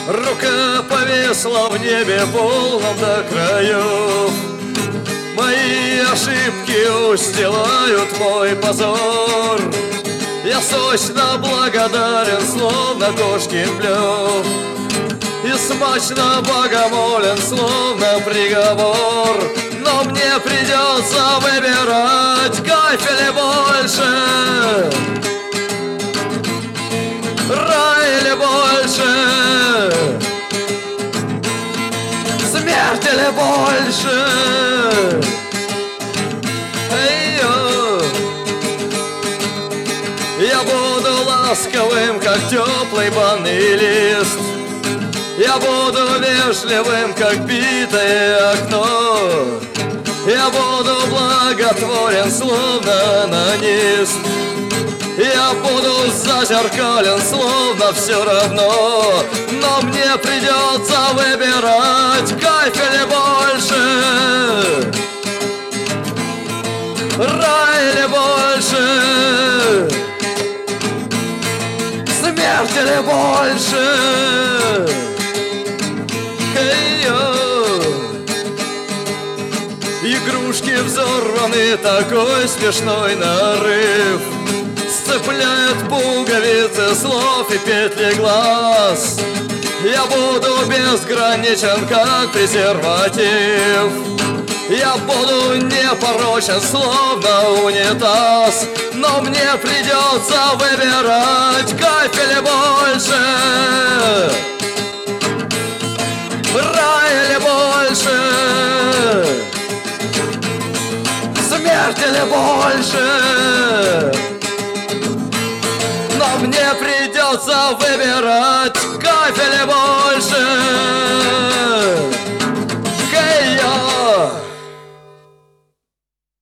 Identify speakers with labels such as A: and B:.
A: Рука повисла в небе полном до краев. Мои ошибки устилают мой позор. Я сочно благодарен, словно кошкин клёв, и смачно богомолен, словно приговор. Но мне придется выбирать, кайф или больше, рай или больше, смерть или больше. Я буду ласковым, как теплый банный лист. Я буду вежливым, как битое окно. Я буду благотворен, словно анонист. Я буду зазеркален, словно все равно. Но мне придется выбирать, кайф или больше, рай или больше, смерть или больше. Игрушки взорваны, такой смешной нарыв. Сцепляют пуговицы слов и петли глаз. Я буду безграничен, как презерватив. Я буду непорочен, словно унитаз. Но мне придется выбирать, кайф или больше, рай или больше, смерть или больше. Но мне придется выбирать, кайф или больше.